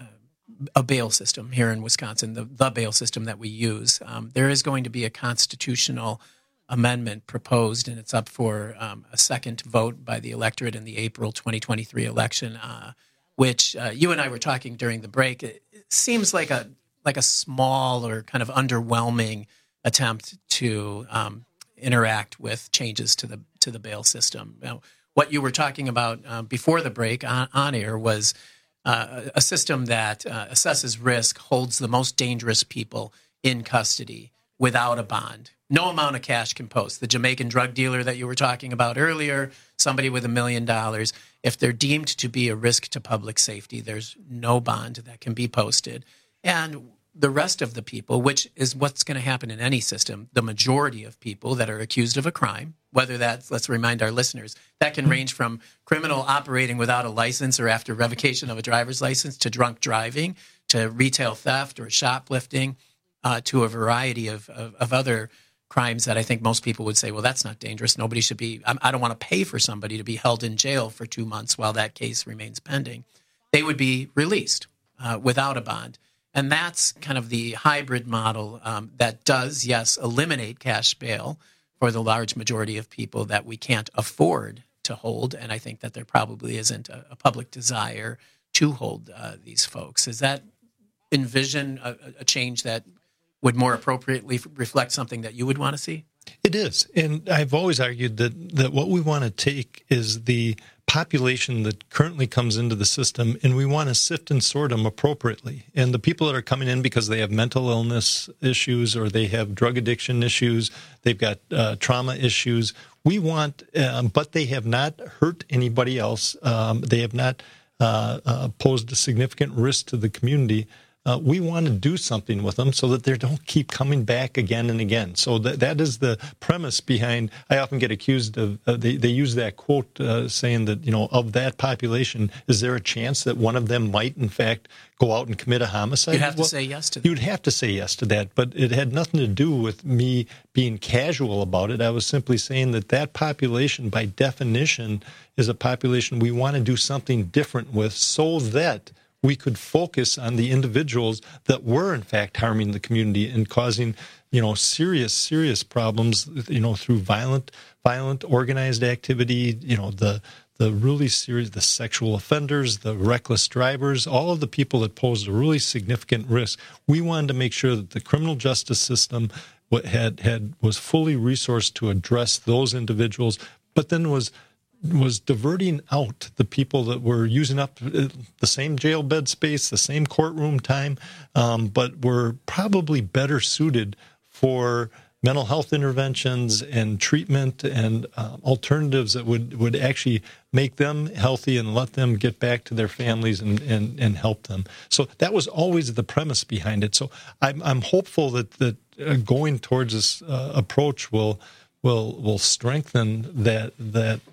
a bail system here in Wisconsin, the, the bail system that we use. Um, there is going to be a constitutional amendment proposed, and it's up for um, a second vote by the electorate in the April twenty twenty-three election, uh, which uh, you and I were talking during the break. It, it seems like a like a small or kind of underwhelming attempt to um, interact with changes to the to the bail system. Now, what you were talking about uh, before the break on, on air was uh, a system that uh, assesses risk, holds the most dangerous people in custody without a bond. No amount of cash can post. The Jamaican drug dealer that you were talking about earlier, somebody with a million dollars, if they're deemed to be a risk to public safety, there's no bond that can be posted. And the rest of the people, which is what's going to happen in any system, the majority of people that are accused of a crime, whether that's, let's remind our listeners, that can range from criminal operating without a license or after revocation of a driver's license to drunk driving, to retail theft or shoplifting, uh, to a variety of, of, of other crimes that I think most people would say, well, that's not dangerous. Nobody should be, I don't want to pay for somebody to be held in jail for two months while that case remains pending. They would be released uh, without a bond. And that's kind of the hybrid model um, that does, yes, eliminate cash bail for the large majority of people that we can't afford to hold. And I think that there probably isn't a, a public desire to hold uh, these folks. Does that envision a, a change that would more appropriately reflect something that you would want to see?
It is. And I've always argued that, that what we want to take is the population that currently comes into the system, and we want to sift and sort them appropriately. And the people that are coming in because they have mental illness issues or they have drug addiction issues, they've got uh, trauma issues, we want, um, but they have not hurt anybody else. Um, they have not uh, uh, posed a significant risk to the community. Uh, we want to do something with them so that they don't keep coming back again and again. So that that is the premise behind. I often get accused of uh, they they use that quote uh, saying that, you know, of that population, is there a chance that one of them might in fact go out and commit a homicide?
You'd have to
well,
say yes to that.
You'd have to say yes to that, but it had nothing to do with me being casual about it. I was simply saying that that population, by definition, is a population we want to do something different with, so that we could focus on the individuals that were, in fact, harming the community and causing, you know, serious, serious problems, you know, through violent, violent organized activity, you know, the the really serious, the sexual offenders, the reckless drivers, all of the people that posed a really significant risk. We wanted to make sure that the criminal justice system had had was fully resourced to address those individuals, but then was was diverting out the people that were using up the same jail bed space, the same courtroom time, um, but were probably better suited for mental health interventions and treatment and uh, alternatives that would, would actually make them healthy and let them get back to their families and, and, and help them. So that was always the premise behind it. So I'm, I'm hopeful that, that uh, going towards this uh, approach will will will strengthen that that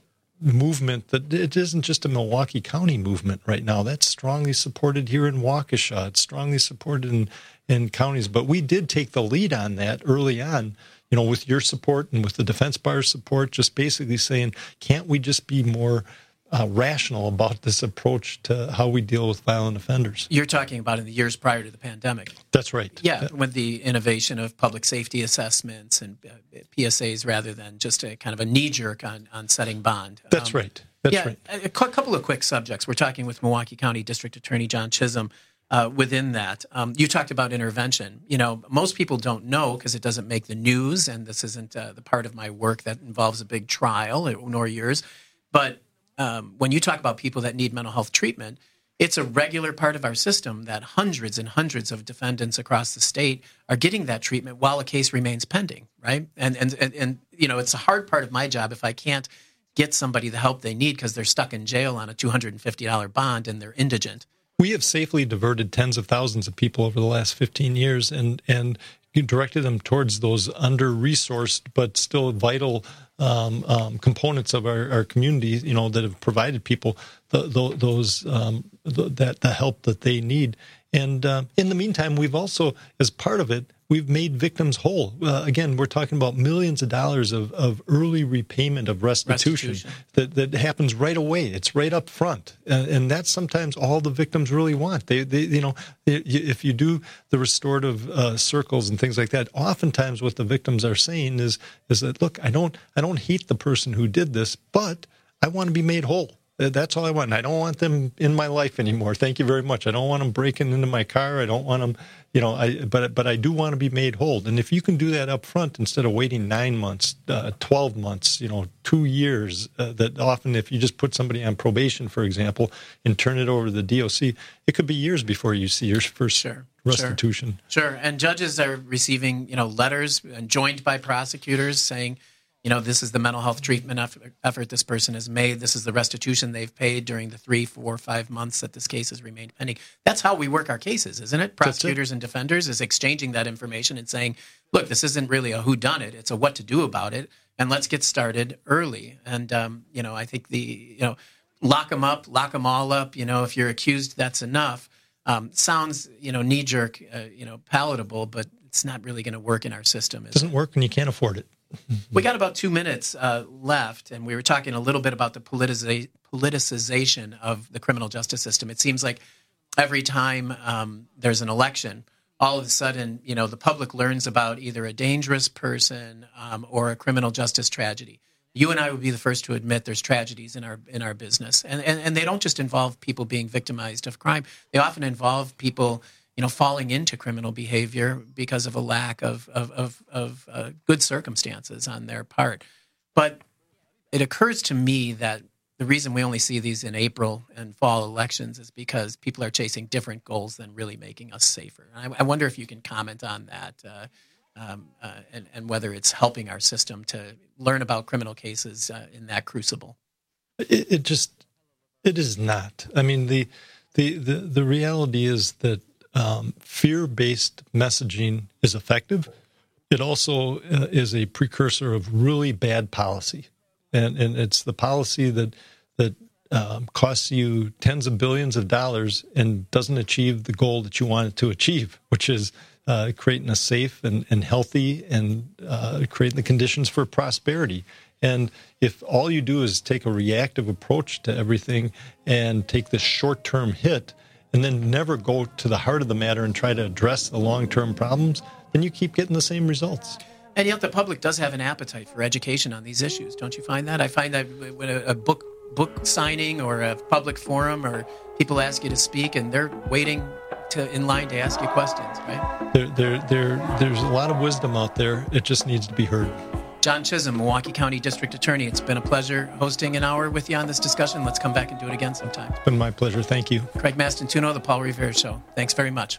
movement that it isn't just a Milwaukee County movement right now. That's strongly supported here in Waukesha. It's strongly supported in, in counties. But we did take the lead on that early on, you know, with your support and with the defense bar's support, just basically saying, can't we just be more uh, rational about this approach to how we deal with violent offenders?
You're talking about in the years prior to the pandemic.
That's right.
Yeah, with the innovation of public safety assessments and uh, P S As rather than just a kind of a knee-jerk on, on setting bond.
That's um, right. That's
yeah,
right.
A, a couple of quick subjects. We're talking with Milwaukee County District Attorney John Chisholm. Uh, within that, um, you talked about intervention. You know, most people don't know because it doesn't make the news, and this isn't uh, the part of my work that involves a big trial, nor yours. But um, when you talk about people that need mental health treatment, it's a regular part of our system that hundreds and hundreds of defendants across the state are getting that treatment while a case remains pending, right? And and and, and you know, it's a hard part of my job if I can't get somebody the help they need because they're stuck in jail on a two hundred fifty dollars bond and they're indigent.
We have safely diverted tens of thousands of people over the last fifteen years and, and directed them towards those under-resourced but still vital um, um, components of our, our community, you know, that have provided people the, the, those um, the, that the help that they need. And uh, in the meantime, we've also, as part of it, we've made victims whole. Uh, again, we're talking about millions of dollars of, of early repayment of restitution, restitution. That, that happens right away. It's right up front, uh, and that's sometimes all the victims really want. They, they you know, if you do the restorative uh, circles and things like that, oftentimes what the victims are saying is is that, look, I don't, I don't hate the person who did this, but I want to be made whole. That's all I want. I don't want them in my life anymore. Thank you very much. I don't want them breaking into my car. I don't want them, you know, I, but but I do want to be made whole. And if you can do that up front instead of waiting nine months, uh, twelve months, you know, two years, uh, that often if you just put somebody on probation, for example, and turn it over to the D O C, it could be years before you see your first sure, restitution.
Sure. sure. And judges are receiving, you know, letters joined by prosecutors saying, you know, this is the mental health treatment effort this person has made. This is the restitution they've paid during the three, four, five months that this case has remained pending. That's how we work our cases, isn't it? Prosecutors it. and defenders is exchanging that information and saying, look, this isn't really a whodunit. It's a what to do about it. And let's get started early. And, um, you know, I think the, you know, lock them up, lock them all up. You know, if you're accused, that's enough. Um, sounds, you know, knee-jerk, uh, you know, palatable, but it's not really going to work in our system.
It doesn't it? work and you can't afford it.
We got about two minutes uh, left, and we were talking a little bit about the politiza- politicization of the criminal justice system. It seems like every time um, there's an election, all of a sudden, you know, the public learns about either a dangerous person um, or a criminal justice tragedy. You and I would be the first to admit there's tragedies in our in our business, and and, and they don't just involve people being victimized of crime. They often involve people, you know, falling into criminal behavior because of a lack of of of, of uh, good circumstances on their part. But it occurs to me that the reason we only see these in April and fall elections is because people are chasing different goals than really making us safer. I, I wonder if you can comment on that uh, um, uh, and, and whether it's helping our system to learn about criminal cases uh, in that crucible.
It, it just, it is not. I mean, the the the, the reality is that Um, fear-based messaging is effective. It also uh, is a precursor of really bad policy, and and it's the policy that that um, costs you tens of billions of dollars and doesn't achieve the goal that you want it to achieve, which is uh, creating a safe and, and healthy and uh, creating the conditions for prosperity. And if all you do is take a reactive approach to everything and take the short-term hit, and then never go to the heart of the matter and try to address the long-term problems, then you keep getting the same results.
And yet the public does have an appetite for education on these issues. Don't you find that? I find that when a, a book book signing or a public forum or people ask you to speak and they're waiting to in line to ask you questions, right?
There, there, there, there's a lot of wisdom out there. It just needs to be heard.
John Chisholm, Milwaukee County District Attorney. It's been a pleasure hosting an hour with you on this discussion. Let's come back and do it again sometime.
It's been my pleasure. Thank you.
Craig Mastantuono, The Paul Revere Show. Thanks very much.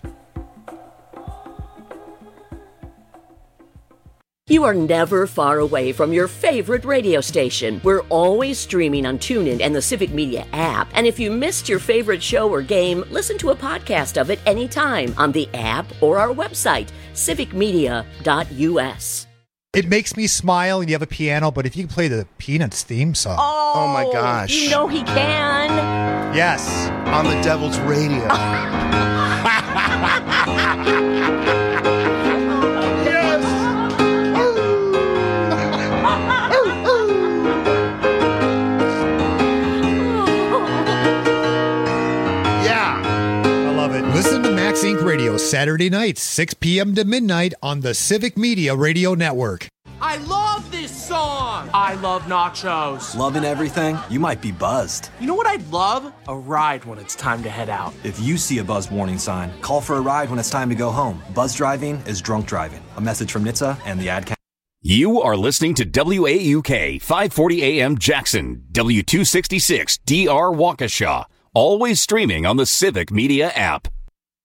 You are never far away from your favorite radio station. We're always streaming on TuneIn and the Civic Media app. And if you missed your favorite show or game, listen to a podcast of it anytime on the app or our website, civic media dot u s.
It makes me smile and you have a piano, but if you can play the Peanuts theme song.
Oh, oh my gosh.
You know he can.
Yes.
On the Devil's Radio.
Listen to Max Incorporated. Radio Saturday nights, six p.m. to midnight on the Civic Media Radio Network.
I love this song. I love nachos.
Loving everything? You might be buzzed.
You know what I'd love? A ride when it's time to head out.
If you see a buzz warning sign, call for a ride when it's time to go home. Buzz driving is drunk driving. A message from N H T S A and the ad council.
You are listening to W A U K five forty A M Jackson, W two sixty-six D R Waukesha. Always streaming on the Civic Media app.